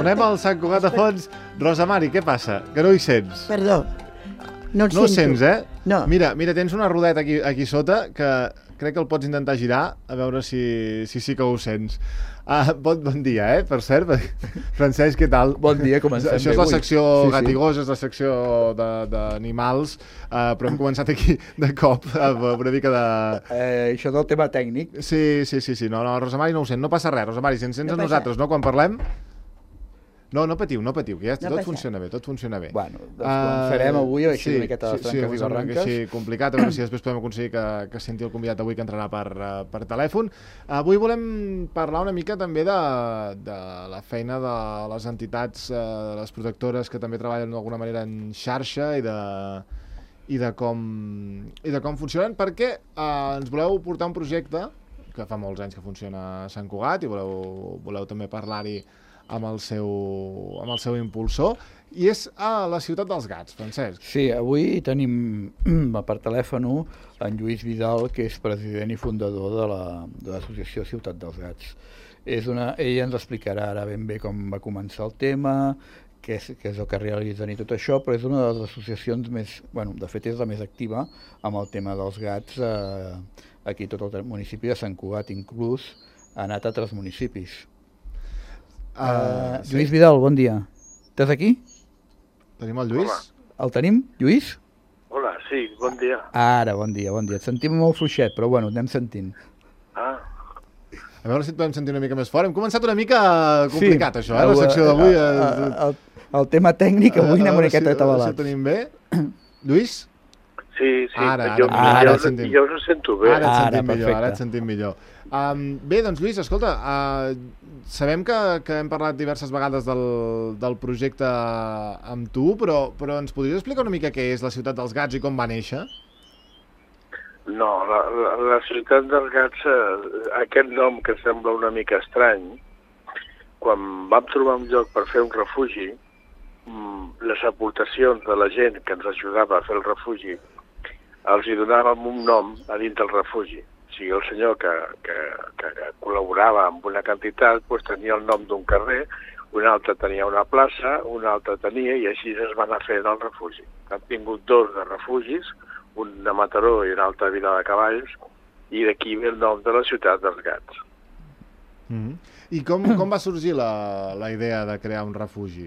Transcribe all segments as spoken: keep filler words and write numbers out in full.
anem al Sant Cugat de Fons. Rosa Mari, què passa? Que no hi sents? Perdó, no et No ho sento. sents, eh? No. Mira, mira, tens una rodeta aquí, aquí sota que crec que el pots intentar girar a veure si si sí que ho sents. Ah, bon, bon dia, eh? Per cert, Francesc, què tal? Bon dia, comencem Això és bé la avui. secció Sí, sí. Gatigós, és la secció de- d'animals, uh, però hem començat aquí de cop, amb una mica de... Eh, això del tema tècnic. Sí, sí, sí, sí. No, no, Rosa Mari no ho sent, no passa res, Rosa Mari, si ens sents No a passa. nosaltres, no, quan parlem... No, no patiu, no patiu, que ja No tot passa. funciona bé, tot funciona bé. Bueno, doncs uh, farem avui així sí, una miqueta de sí, tranques sí, i barranques. Sí, complicat, a veure si després podem aconseguir que, que senti el convidat avui que entrarà per, eh, per telèfon. Avui volem parlar una mica també de, de la feina de les entitats, eh, de les protectores que també treballen d'alguna manera en xarxa i de, i de, com, i de com funcionen, perquè eh, ens voleu portar un projecte que fa molts anys que funciona a Sant Cugat i voleu, voleu també parlar-hi amb el seu, amb el seu impulsor, i és a la Ciutat dels Gats, Francesc. Sí, avui tenim per telèfon en Lluís Vidal, que és president i fundador de la- de l'associació Ciutat dels Gats. És una, ella ens explicarà ara ben bé com va començar el tema, què és, què és el que realitzen i tot això, però és una de les associacions més, bueno, de fet és la més activa amb el tema dels gats eh, aquí a tot el municipi de Sant Cugat, inclús ha anat a altres municipis. Uh, sí. Lluís Vidal, bon dia. Estàs aquí? Tenim el Lluís? Hola. El tenim, Lluís? Hola, sí, bon dia. Ara, bon dia, bon dia. Et sentim molt fluixet, però bueno, anem sentint. Ah, A veure si et podem sentir una mica més fort. Hem començat una mica complicat, això, eh? La El- secció d'avui. El, eh, el, el tema tècnic, avui a anem veure una miqueta si- a veure si atabalats. ho tenim bé. Lluís? sí, sí. Ara, ara, jo, ara jo, et sentim. jo us sento bé. Ara et Ara, sentim millor, ara et perfecte. sentim millor. Um, bé, doncs Lluís, escolta, uh, sabem que, que hem parlat diverses vegades del, del projecte amb tu, però, però ens podries explicar una mica què és la Ciutat dels Gats i com va néixer? No, la, la, la ciutat dels gats, eh, aquest nom que sembla una mica estrany, quan vam trobar un lloc per fer un refugi, mm, les aportacions de la gent que ens ajudava a fer el refugi, els hi donàvem un nom a dins del refugi. O sigui, el senyor que, que, que col·laborava amb una quantitat doncs tenia el nom d'un carrer, un altre tenia una plaça, un altre tenia, i així es va anar fent el refugi. Hem tingut dos de refugis, un de Mataró i un altre de Vila de Cavalls, i d'aquí ve el nom de la Ciutat dels Gats. Mm -hmm. I com, com va sorgir la, la idea de crear un refugi?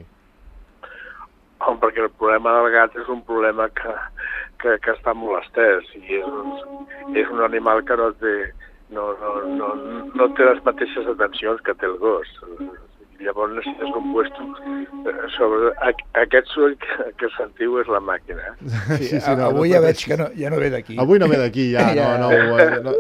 Home, perquè el problema del gat és un problema que, que, que està molt estès, i és un, és un animal que no té, no, no, no, no té les mateixes atencions que té el gos. Llavors necessites un puesto eh, sobre... Aquest soroll que, que sentiu és la màquina. Eh? Sí, sí, no, avui no ja veig que no, ja no ve d'aquí. Avui no ve d'aquí, ja, Ja. no, no, no, no.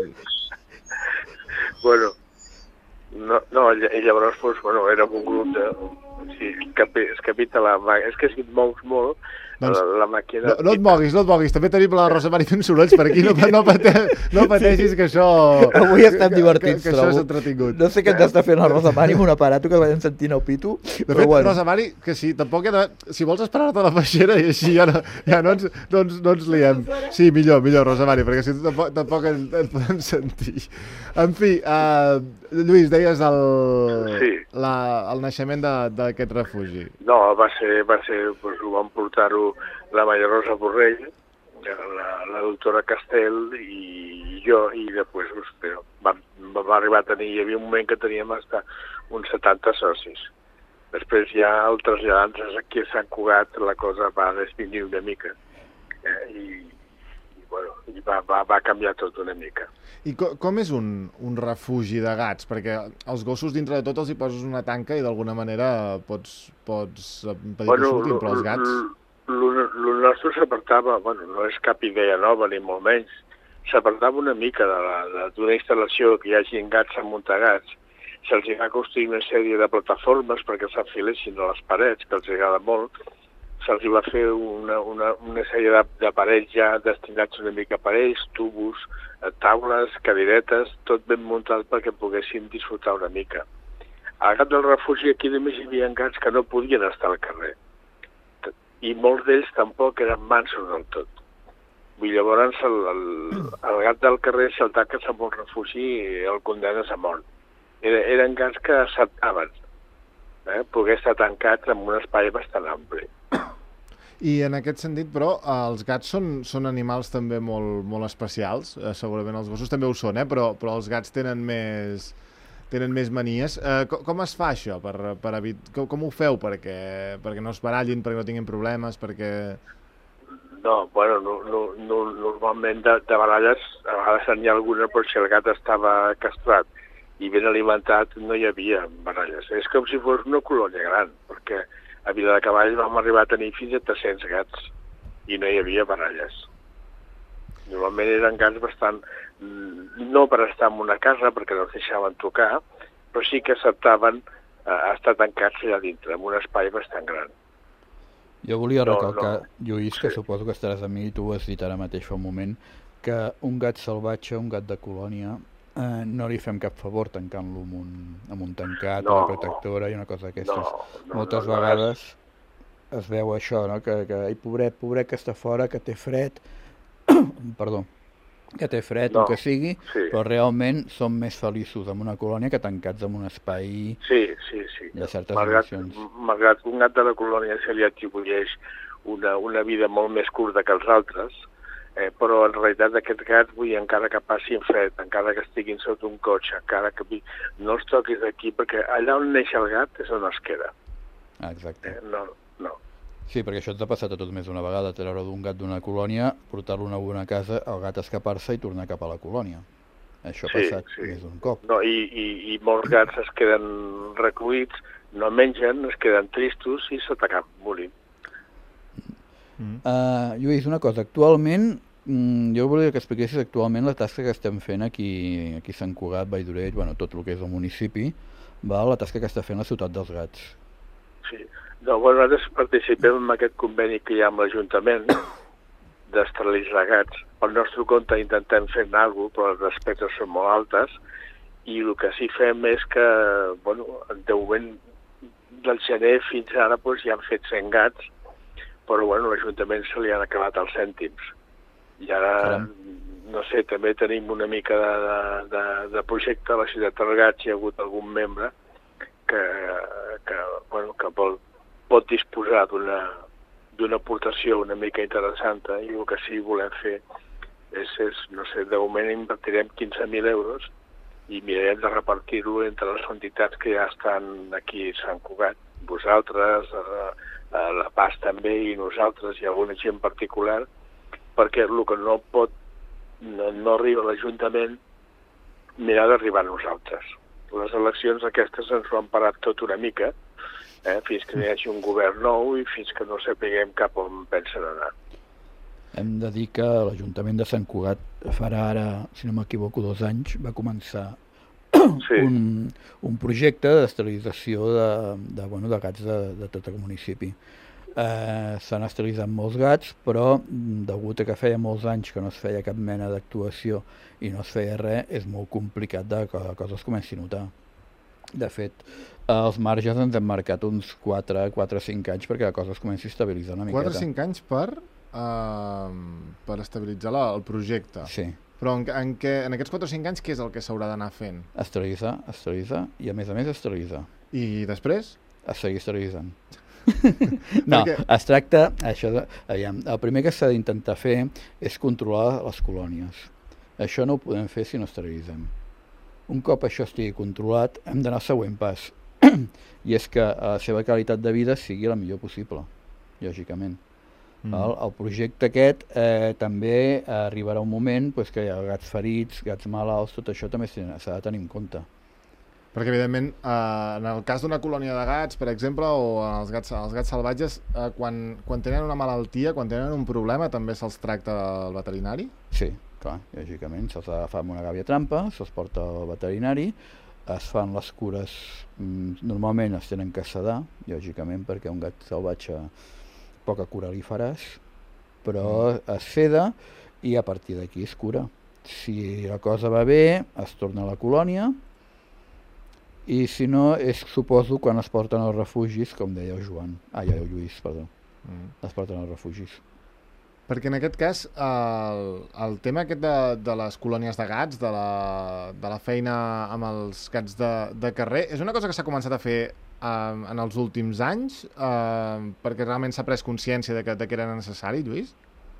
Bueno, no, no, i llavors, doncs, bueno, érem un grup de... Sí, capi, es capita la màquina. És que si et mous molt, Doncs, la, la màquina... No, no et moguis, no et moguis. També tenim la Rosa Mari fent sorolls per aquí. No, no, pate, no pateixis que això... Avui estem divertits, que, que això és trobo. entretingut. No sé què ens està fent la Rosa Mari amb un aparato que vàrem sentint el pitu, De però fet, bueno. Rosa Mari, que sí, tampoc he de... Si vols esperar-te a la peixera i així ja no, ja no, ens, no, ens, no ens liem. Sí, millor, millor, Rosa Mari, perquè si tu tampoc, tampoc ens, ens podem sentir. En fi, uh, Lluís, deies el, Sí. la, el naixement de- d'aquest refugi. No, va ser, va ser, doncs, ho van portar-ho la Maria Rosa Borrell, la, la doctora Castell i jo, i després doncs, però, vam, vam arribar a tenir, hi havia un moment que teníem hasta uns setanta socis. Després ja el traslladant-nos aquí a Sant Cugat la cosa va desvindir una mica eh, i, i, bueno, i va, va, va canviar tot una mica. I co com és un, un refugi de gats? Perquè els gossos dintre de tot els hi poses una tanca i d'alguna manera pots, pots impedir que surtin, però els gats... El nostre s'apartava, bueno, no és cap idea nova ni molt menys, s'apartava una mica d'una instal·lació que hi hagi gats amuntegats. Se'ls va construir una sèrie de plataformes perquè s'enfilessin a les parets, que els agrada molt. Se'ls va fer una, una, una sèrie d'aparells ja destinats una mica per ells, tubos, taules, cadiretes, tot ben muntat perquè poguessin disfrutar una mica. Al gat del refugi aquí només hi havia gats que no podien estar al carrer. I molts d'ells tampoc eren mansos del tot. Vull llavors el, el, el gat del carrer, si el taques amb un refugi, el condenes a mort. Era, eren gats que acceptaven eh, poder estar tancats en un espai bastant ampli. I en aquest sentit, però, els gats són, són animals també molt, molt especials. Eh, segurament els gossos també ho són, eh? però, però els gats tenen més, tenen més manies. Eh, com, com es fa això? Per, per evit... com, com ho feu perquè, perquè no es barallin, perquè no tinguin problemes, perquè... No, bueno, no, no, no, normalment de, de baralles, a vegades n'hi ha alguna, però si el gat estava castrat i ben alimentat no hi havia baralles. És com si fos una colònia gran, perquè a Viladecavalls vam arribar a tenir fins a tres-cents gats i no hi havia baralles. Normalment eren gats bastant... no per estar en una casa perquè no els deixaven tocar, però sí que acceptaven eh, estar tancats allà dintre, en un espai bastant gran. Jo volia No, recalcar, no. Lluís, que Sí. suposo que estaràs amb mi, tu ho has dit ara mateix fa un moment, que un gat salvatge, un gat de colònia, eh, no li fem cap favor tancant-lo amb, un, amb un tancat No. o una protectora i una cosa d'aquestes. No, no, Moltes no, no, vegades es veu això, no? que, que ai, pobret, pobret que està fora, que té fred, perdó, que té fred, No, el que sigui, sí. però realment som més feliços amb una colònia que tancats en un espai Sí, sí, sí. de certes Malgrat, dimensions. malgrat un gat de la colònia se li atribueix una, una vida molt més curta que els altres, eh, però en realitat aquests gats, vull dir, encara que passin fred, encara que estiguin sota un cotxe, encara que no els toquis d'aquí, perquè allà on neix el gat és on es queda. Ah, exacte. Eh? No, no. Sí, perquè això t'ha passat a tot més d'una vegada, treure d'un gat d'una colònia, portar-lo a una bona casa, el gat escapar-se i tornar cap a la colònia. Això ha Sí, passat sí. més d'un cop. No, i, i, i molts gats es queden recluïts, no mengen, es queden tristos i s'atacan morint. Mm. Uh, Lluís, una cosa, actualment, mm, jo volia que expliquessis actualment la tasca que estem fent aquí, aquí a Sant Cugat, Valldoreix, bueno, tot el que és el municipi, val? La tasca que està fent la Ciutat dels Gats. Sí. No, bueno, nosaltres participem en aquest conveni que hi ha amb l'Ajuntament d'esterilitzar gats. Pel nostre compte intentem fer alguna cosa, però les despeses són molt altes, i el que sí fem és que, bueno, de moment del gener fins ara doncs, ja han fet cent gats, però bueno, l'Ajuntament se li han acabat els cèntims. I ara, Caram. no sé, també tenim una mica de, de, de, de projecte a la Ciutat dels Gats, hi ha hagut algun membre que, que, bueno, que vol, pot disposar d'una d'una aportació una mica interessant, eh? I el que sí volem fer és, és no sé, de moment invertirem quinze mil euros i mirarem de repartir-ho entre les entitats que ja estan aquí a Sant Cugat, vosaltres, a, a La Paz també, i nosaltres, i alguna gent particular, perquè el que no pot, no, no arriba a l'Ajuntament, mirar d'arribar a nosaltres. Les eleccions aquestes ens ho han parat tot una mica, eh, fins que hi hagi un govern nou i fins que no sapiguem cap on pensen anar. Hem de dir que l'Ajuntament de Sant Cugat farà ara, si no m'equivoco, dos anys, va començar Sí. un, un projecte d'esterilització de, de, bueno, de gats de, de tot el municipi. Eh, S'han esterilitzat molts gats, però mm, degut a que feia molts anys que no es feia cap mena d'actuació i no es feia res, és molt complicat de que la cosa es comenci a notar. De fet, eh, els marges ens hem marcat uns quatre o cinc anys perquè la cosa es comenci a estabilitzar una miqueta. quatre o cinc anys per, uh, per estabilitzar la, el projecte. Sí. Però en, en, què, en aquests quatre o cinc anys què és el que s'haurà d'anar fent? Esterilitzar, esterilitzar i a més a més esterilitzar. I després? A seguir esterilitzant. No, Perquè- es tracta, això de, aviam, el primer que s'ha d'intentar fer és controlar les colònies. Això no ho podem fer si no esterilitzem. Un cop això estigui controlat, hem d'anar al següent pas, i és que la seva qualitat de vida sigui la millor possible, lògicament. Mm. El, el projecte aquest eh, també arribarà un moment pues, que hi ha gats ferits, gats malalts, tot això també s'ha de tenir en compte. Perquè, evidentment, eh, en el cas d'una colònia de gats, per exemple, o en els gats, els gats salvatges, eh, quan, quan tenen una malaltia, quan tenen un problema, també se'ls tracta al veterinari? Sí, clar, lògicament, se'ls agafa amb una gàbia trampa, se'ls porta al veterinari, es fan les cures, mm, normalment es tenen que sedar, lògicament, perquè un gat salvatge poca cura li faràs, però es seda i a partir d'aquí es cura. Si la cosa va bé, es torna a la colònia, i si no, és, suposo, quan es porten als refugis, com deia el Joan, ah, ja el Lluís, perdó, Mm. es porten als refugis. Perquè en aquest cas, el, el tema aquest de, de les colònies de gats, de la, de la feina amb els gats de, de carrer, és una cosa que s'ha començat a fer eh, en els últims anys, eh, perquè realment s'ha pres consciència de que, de que era necessari, Lluís?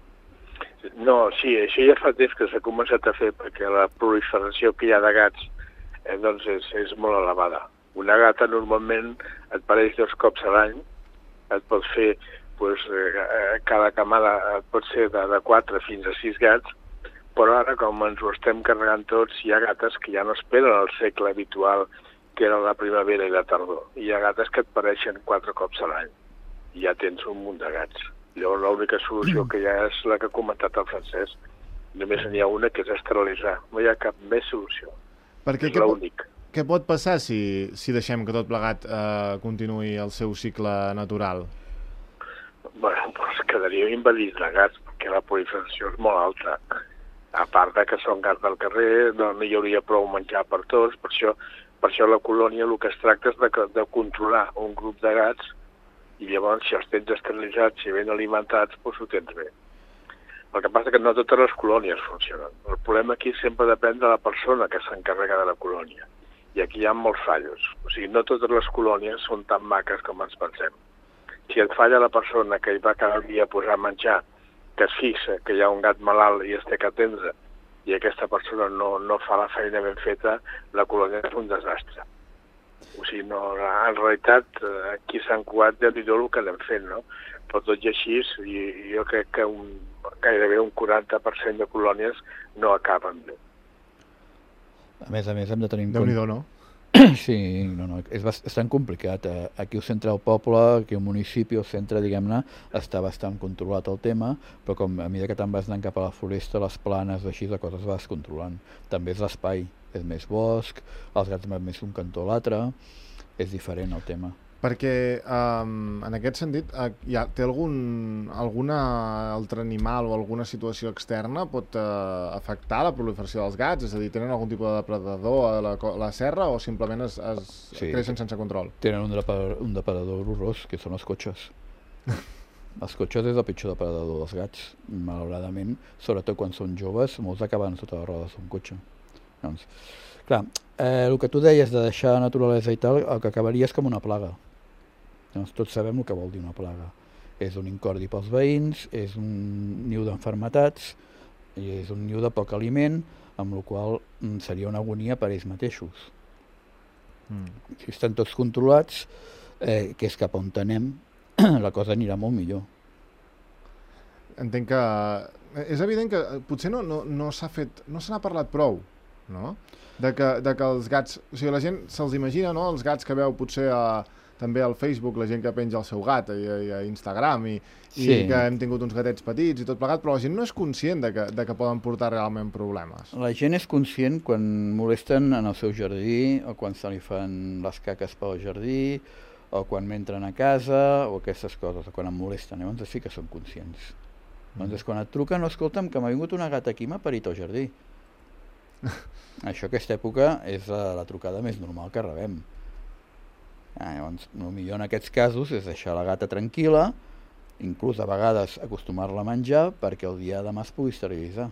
No, sí, això ja fa temps que s'ha començat a fer, perquè la proliferació que hi ha de gats eh, doncs és, és molt elevada. Una gata normalment et pareix dos cops a l'any, et pot fer, doncs, eh, cada camada et pot ser de, de quatre fins a sis gats, però ara, com ens ho estem carregant tots, hi ha gates que ja no esperen el segle habitual, que era la primavera i la tardor. Hi ha gates que et pareixen quatre cops a l'any, i ja tens un munt de gats. Llavors, l'única solució que hi ha és la que ha comentat el Francesc. Només n'hi ha una, que és esterilitzar. No hi ha cap més solució. Perquè és l'únic. Què pot passar si, si deixem que tot plegat eh, continuï el seu cicle natural? Bueno, doncs quedaria invadits de gats, perquè la proliferació és molt alta. A part de que són gats del carrer, no hi hauria prou menjar per tots, per això, per això la colònia el que es tracta és de, de controlar un grup de gats, i llavors, si els tens esterilitzats, si ben alimentats, doncs ho tens bé. El que passa és que no totes les colònies funcionen. El problema aquí sempre depèn de la persona que s'encarrega de la colònia. I aquí hi ha molts fallos. O sigui, no totes les colònies són tan maques com ens pensem. Si et falla la persona que hi va cada dia a posar a menjar, que es fixa que hi ha un gat malalt i es té que atendre, i aquesta persona no, no fa la feina ben feta, la colònia és un desastre. O sigui, no, en realitat, aquí a Sant Cugat ja dir el que anem fent, no? Però tot i així, jo crec que un, gairebé un quaranta per cent de colònies no acaben bé. A més a més, hem de tenir en compte... Déu-n'hi-do, no? Sí, no, no, és bastant complicat. Aquí al centre del poble, aquí al municipi, al centre, diguem-ne, està bastant controlat el tema, però com a mesura que te'n vas anant cap a la foresta, les planes, així, la cosa es va descontrolant. També és l'espai, és més bosc, els gats van més d'un cantó a l'altre, és diferent el tema. Perquè, um, en aquest sentit, uh, ja, té algun alguna altre animal o alguna situació externa pot uh, afectar la proliferació dels gats? És a dir, tenen algun tipus de depredador a la, a la serra o simplement es, es sí, creixen sense control? Tenen un, depredador, un depredador horrorós, que són els cotxes. Els cotxes és el pitjor depredador dels gats, malauradament, sobretot quan són joves, molts acaben sota les rodes d'un cotxe. Doncs, clar, eh, el que tu deies de deixar la naturalesa i tal, el que acabaria és com una plaga. Doncs tots sabem el que vol dir una plaga. És un incordi pels veïns, és un niu d'enfermetats, i és un niu de poc aliment, amb la qual cosa seria una agonia per ells mateixos. Mm. Si estan tots controlats, eh, que és cap on anem, la cosa anirà molt millor. Entenc que... És evident que potser no, no, no s'ha fet... no se n'ha parlat prou, no? De que, de que els gats... O sigui, la gent se'ls imagina, no?, els gats que veu potser a, també al Facebook, la gent que penja el seu gat, i a, a Instagram, i, sí. i que hem tingut uns gatets petits i tot plegat, però la gent no és conscient de que, de que poden portar realment problemes. La gent és conscient quan molesten en el seu jardí, o quan se li fan les caques pel jardí, o quan m'entren a casa, o aquestes coses, o quan em molesten, llavors sí que són conscients. Mm. Llavors quan et truquen, no, escolta'm, que m'ha vingut una gata aquí i m'ha parit al jardí. Això, aquesta època, és la, la trucada més normal que rebem. Ah, llavors, el millor en aquests casos és deixar la gata tranquil·la, inclús a vegades acostumar-la a menjar perquè el dia de demà es pugui esterilitzar.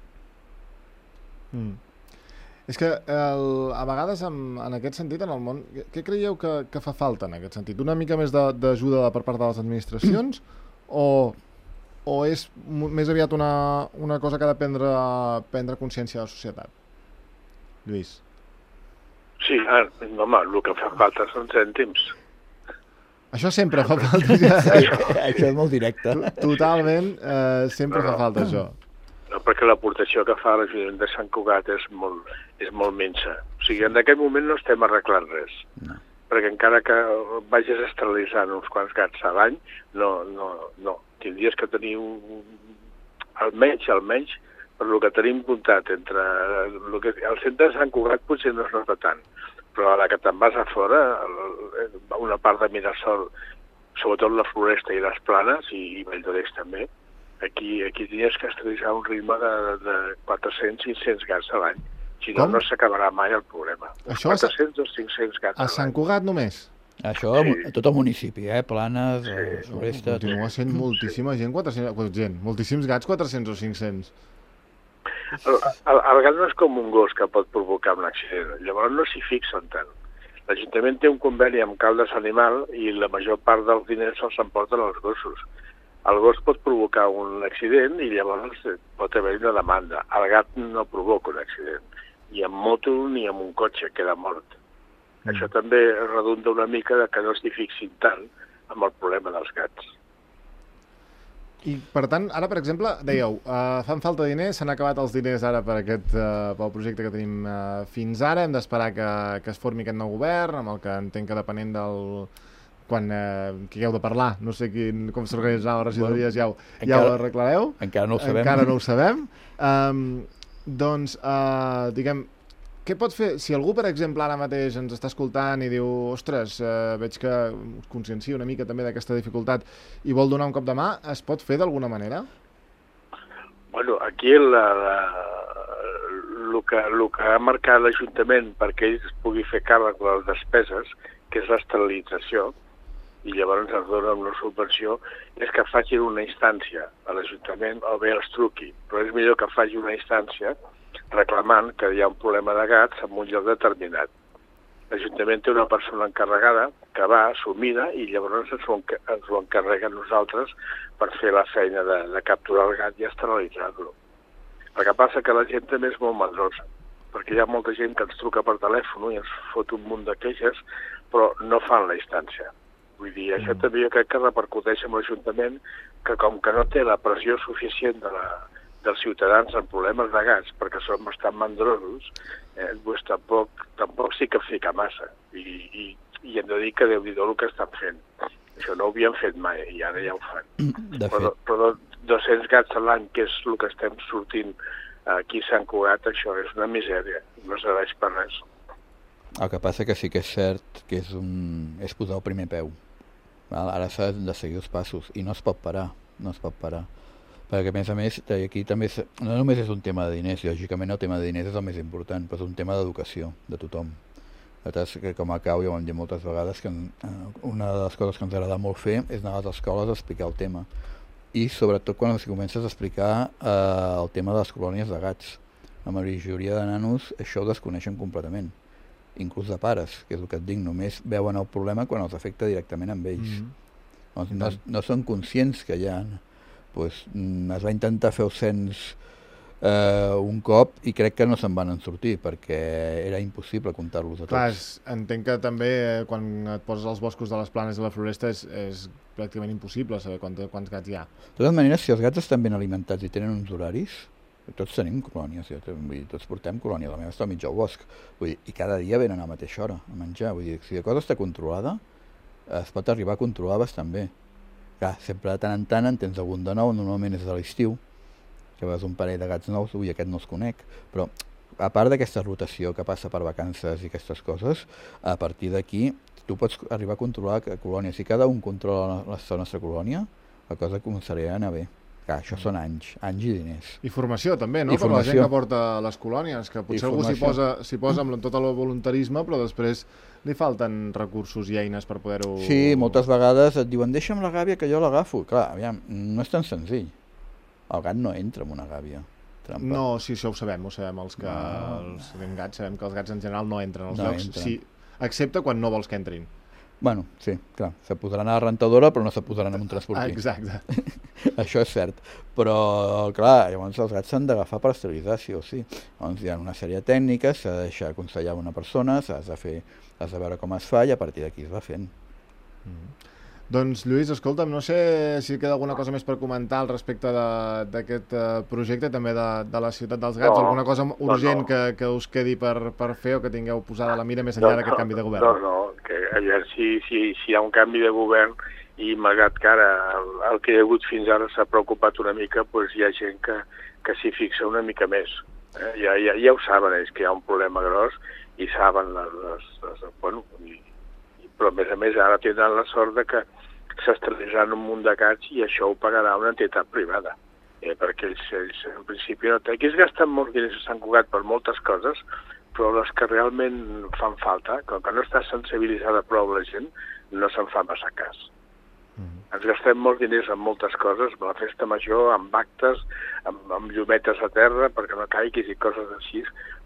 Mm. És que el, a vegades en, en aquest sentit en el món, què creieu que, que fa falta en aquest sentit? Una mica més d'ajuda per part de les administracions o, o és més aviat una, una cosa que ha de prendre, prendre consciència de la societat? Lluís. Sí, ah, home, el que fa falta són cèntims. Això sempre fa falta. Ja. Sí, això és molt directe. Totalment, eh, sempre no, no. fa falta això. No, perquè l'aportació que fa l'Ajuntament de Sant Cugat és molt, és molt minsa. O sigui, en aquest moment no estem arreglant res. No. Perquè encara que vagis esterilitzant uns quants gats a l'any, no, no, no. Tindries que tenir un... almenys, almenys, per el que tenim comptat entre... El, que, el centre de Sant Cugat potser no es nota tant, però a la que te'n vas a fora, una part de Mirasol, sobretot la floresta i les planes, i, i Valldoreix també, Aquí, aquí tenies que esterilitzar un ritme de, de quatre-cents a cinc-cents gats a l'any. Si no, Com? no s'acabarà mai el problema. Això quatre-cents o cinc-cents gats a l'any. A Sant Cugat només? Això sí. A tot el municipi, eh? Planes, sí. Floresta... Continua sent moltíssima sí. gent, quatre-cents, gent, moltíssims gats, quatre-cents o cinc-cents. El, el, el gat no és com un gos que pot provocar un accident. Llavors no s'hi fixen tant. L'Ajuntament té un conveni amb Caldes Animal i la major part dels diners se'ls emporten els gossos. El gos pot provocar un accident i llavors pot haver una demanda. El gat no provoca un accident, ni amb moto ni amb un cotxe, queda mort. Mm. Això també redunda una mica de que no s'hi fixin tant amb el problema dels gats. I, per tant, ara, per exemple, dèieu, uh, fan falta diners, s'han acabat els diners ara per aquest uh, pel projecte que tenim uh, fins ara, hem d'esperar que, que es formi aquest nou govern, amb el que entenc que depenent del... quan eh, que hagueu de parlar, no sé quin, com s'organitzarà les regidories, ja, ho, ja encara, ho arreglareu. Encara no ho sabem. Encara no ho sabem. Um, doncs, uh, diguem, què pot fer, si algú, per exemple, ara mateix ens està escoltant i diu, ostres, uh, veig que consciencia una mica també d'aquesta dificultat i vol donar un cop de mà, es pot fer d'alguna manera? Bueno, aquí la, la, el, que, el que ha marcat l'Ajuntament perquè ell es pugui fer càrrec de les despeses, que és l'esterilització, i llavors ens donen una subvenció, és que facin una instància a l'Ajuntament, o bé els truqui, però és millor que faci una instància reclamant que hi ha un problema de gats en un lloc determinat. L'Ajuntament té una persona encarregada que va, s'ho mira i llavors ens ho, ens ho encarrega a nosaltres per fer la feina de, de capturar el gat i esterilitzar-lo. El que passa que la gent també és molt mandrosa, perquè hi ha molta gent que ens truca per telèfon i ens fot un munt de queixes, però no fan la instància. Vull dir, això mm. també jo crec que repercuteix amb l'Ajuntament, que com que no té la pressió suficient de la, dels ciutadans en problemes de gats, perquè són bastant mandrosos, eh, doncs tampoc, tampoc sí que fica massa. I, i, i hem de dir que Déu-n'hi-do el que estan fent. Això no ho havien fet mai, i ara ja ho fan. De però, fet. però dos-cents gats a l'any, que és el que estem sortint aquí a Sant Cugat, això és una misèria, no serveix per res. El que passa que sí que és cert que és, un, és posar el primer peu. Val? Ara s'ha de seguir els passos i no es pot parar, no es pot parar. Perquè a més a més, aquí també és, no només és un tema de diners, lògicament el tema de diners és el més important, però és un tema d'educació de tothom. Nosaltres, que com a cau, ja ho hem dit moltes vegades, que una de les coses que ens agrada molt fer és anar a les escoles a explicar el tema. I sobretot quan si comences a explicar eh, el tema de les colònies de gats. La majoria de nanos això ho desconeixen completament. Inclús de pares, que és el que et dic, només veuen el problema quan els afecta directament amb ells. Mm-hmm. doncs no, no són conscients que hi ha... Pues, es va intentar fer el cens eh, un cop i crec que no se'n van en sortir perquè era impossible comptar-los a tots. Clar, és, entenc que també eh, quan et poses als boscos de les planes i la floresta és, és pràcticament impossible saber quants, quants gats hi ha. De totes maneres, si els gats estan ben alimentats i tenen uns horaris, tots tenim colònies, ja, vull dir, tots portem colònia, la meva està al mig del bosc, vull dir, i cada dia venen a la mateixa hora a menjar, vull dir, si la cosa està controlada, es pot arribar a controlar bastant bé. Clar, sempre de tant en tant en tens algun de nou, normalment és de l'estiu, que veus un parell de gats nous, ui, aquest no els conec, però a part d'aquesta rotació que passa per vacances i aquestes coses, a partir d'aquí tu pots arribar a controlar la colònia. Si cada un controla la, la nostra colònia, la cosa començaria a anar bé. Clar, això són anys, anys i diners. I formació també, no? I per formació. La gent que porta les colònies, que potser algú s'hi posa, s'hi posa amb tot el voluntarisme, però després li falten recursos i eines per poder-ho... Sí, moltes vegades et diuen deixa'm la gàbia que jo l'agafo. Clar, aviam, no és tan senzill. El gat no entra en una gàbia. Trampa. No, sí, això ho sabem, ho sabem. Els que no. els tenim gats, sabem que els gats en general no entren als no llocs, entren. Sí, excepte quan no vols que entrin. Bueno, sí, clar, se posaran a la rentadora però no se posaran en un transportí. Ah, exacte. Això és cert, però clar, llavors els gats s'han d'agafar per esterilitzar, sí o sí. Llavors hi ha una sèrie de tècniques, s'ha de deixar aconsellar una persona, s'ha de fer, has de veure com es fa i a partir d'aquí es va fent. Mm. Doncs Lluís, escolta'm, no sé si queda alguna cosa més per comentar al respecte d'aquest uh, projecte, també de, de la Ciutat dels Gats, no, alguna cosa urgent no, no. Que, que us quedi per, per fer o que tingueu posada a la mira més enllà no, d'aquest no, canvi de govern? No, no, que allà, si, si, si hi ha un canvi de govern i malgrat que ara el, el que hi ha hagut fins ara s'ha preocupat una mica, doncs hi ha gent que, que s'hi fixa una mica més. Eh? Ja, ja, ja ho saben ells, que hi ha un problema gros i saben les... les, les bueno, i, però a més a més ara tindran la sort de que s'esterilitzaran un munt de gats i això ho pagarà una entitat privada, eh, perquè ells, ells en principi no... Aquí es gasten molts diners a Sant Cugat per moltes coses, però les que realment fan falta, com que no està sensibilitzada prou la gent, no se'n fa massa cas. Mm. Ens gastem molts diners en moltes coses, amb la festa major, amb actes, amb, amb llumetes a terra perquè no caiguis i coses així,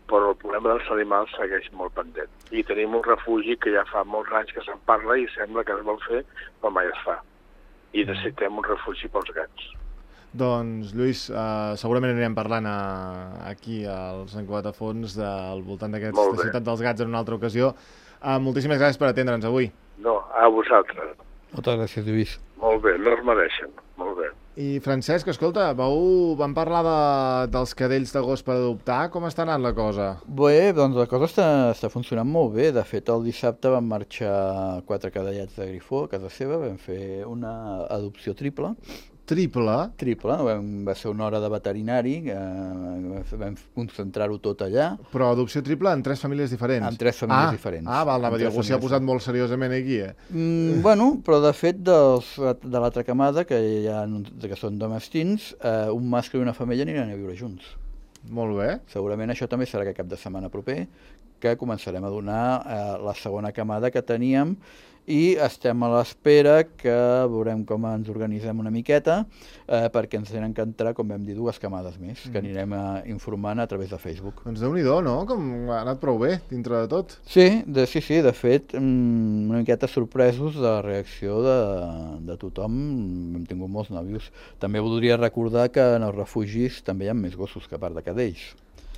però el problema dels animals segueix molt pendent. I tenim un refugi que ja fa molts anys que se'n parla i sembla que es vol fer, però mai es fa. I necessitem un refugi pels gats. Doncs, Lluís, uh, segurament anirem parlant a, aquí als Enquadatafons del voltant d'aquesta ciutat dels gats en una altra ocasió. Uh, moltíssimes gràcies per atendre'ns avui. No, a vosaltres. Moltes gràcies, Lluís. Molt bé, no es mereixen. Molt bé. I Francesc, escolta, vau, vam parlar de, dels cadells d'agost per adoptar. Com està anant la cosa? Bé, doncs la cosa està, està funcionant molt bé. De fet, el dissabte van marxar quatre cadellats de grifó a casa seva. Vam fer una adopció triple. Triple? Triple. Vam, va ser una hora de veterinari, eh, vam concentrar-ho tot allà. Però adopció triple en tres famílies diferents? En tres famílies ah, diferents. Ah, val, anava a dir, algú s'hi ha posat molt seriosament aquí, eh? Mm, bueno, però de fet, dels, de l'altra camada, que, hi ha, que són domestins, eh, un mascle i una femella aniran a viure junts. Molt bé. Segurament això també serà aquest cap de setmana proper, que començarem a donar eh, la segona camada que teníem, i estem a l'espera que veurem com ens organitzem una miqueta eh, perquè ens tenen que entrar, com vam dir, dues camades més, mm. que anirem a, informant a través de Facebook. Doncs Déu-n'hi-do, no? Com ha anat prou bé, dintre de tot. Sí, de, sí, sí, de fet, una miqueta sorpresos de la reacció de, de tothom, hem tingut molts nòvios. També voldria recordar que en els refugis també hi ha més gossos que a part de cadells.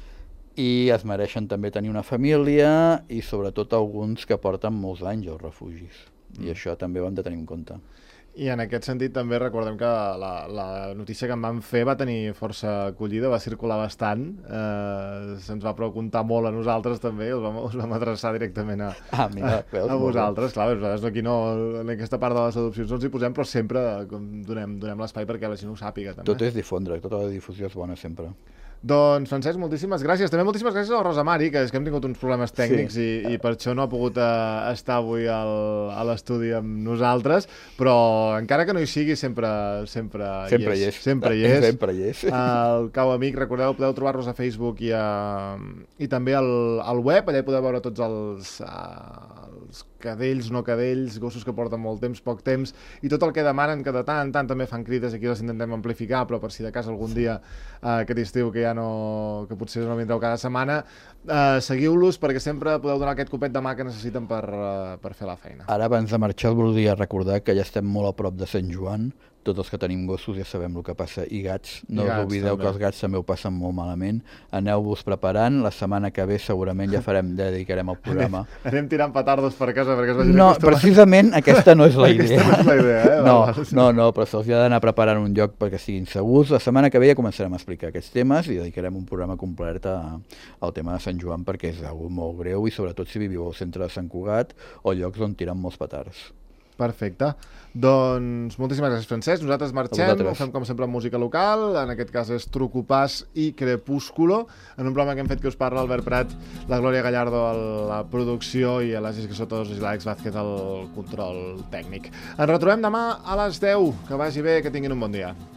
I es mereixen també tenir una família i sobretot alguns que porten molts anys als refugis. I mm. això també ho hem de tenir en compte. I en aquest sentit també recordem que la, la notícia que em van fer va tenir força acollida, va circular bastant, eh, se'ns va preguntar molt a nosaltres també, us vam, us vam adreçar directament a, ah, mira, veus, a vosaltres. Clar, nosaltres aquí no, en aquesta part de les adopcions no ens hi posem, però sempre com, donem, donem l'espai perquè la gent ho sàpiga. També. Tot és difondre, tota la difusió és bona sempre. Doncs, Francesc, moltíssimes gràcies. També moltíssimes gràcies a la Rosa Mari, que és que hem tingut uns problemes tècnics sí. i, i per això no ha pogut uh, estar avui al, a l'estudi amb nosaltres, però encara que no hi sigui, sempre, sempre, sempre hi és. Hi és. Sempre hi és. Sempre hi és. El Cau Amic, recordeu, podeu trobar-nos a Facebook i, a, i també al, al web, allà hi podeu veure tots els, uh, els cadells, no cadells, gossos que porten molt temps, poc temps, i tot el que demanen, que de tant en tant també fan crides, aquí les intentem amplificar, però per si de cas algun dia uh, aquest estiu que ja no, que potser no vindreu cada setmana, eh, seguiu-los perquè sempre podeu donar aquest copet de mà que necessiten per, uh, per fer la feina. Ara, abans de marxar, us voldria recordar que ja estem molt a prop de Sant Joan. Tots els que tenim gossos ja sabem el que passa, i gats. No I us gats, oblideu també. Que els gats també ho passen molt malament. Aneu-vos preparant, la setmana que ve segurament ja farem, ja dedicarem el programa. Anem, anem tirant petardos per casa perquè es vagin no, precisament aquesta no és la idea. Aquesta no és la idea, eh? No, no, no, però se'ls ha d'anar preparant un lloc perquè siguin segurs. La setmana que ve ja començarem a explicar aquests temes i dedicarem un programa complet al tema de Sant Joan perquè és algo molt greu i sobretot si viviu al centre de Sant Cugat o llocs on tiren molts petards. Perfecte. Doncs moltíssimes gràcies, Francesc. Nosaltres marxem, ho fem com sempre amb música local, en aquest cas és Trucopàs i Crepúsculo, en un programa que hem fet que us parla Albert Prat, la Glòria Gallardo a la producció i a l'Asis Sotos i l'Àlex Vázquez al control tècnic. Ens retrobem demà a les deu. Que vagi bé, que tinguin un bon dia.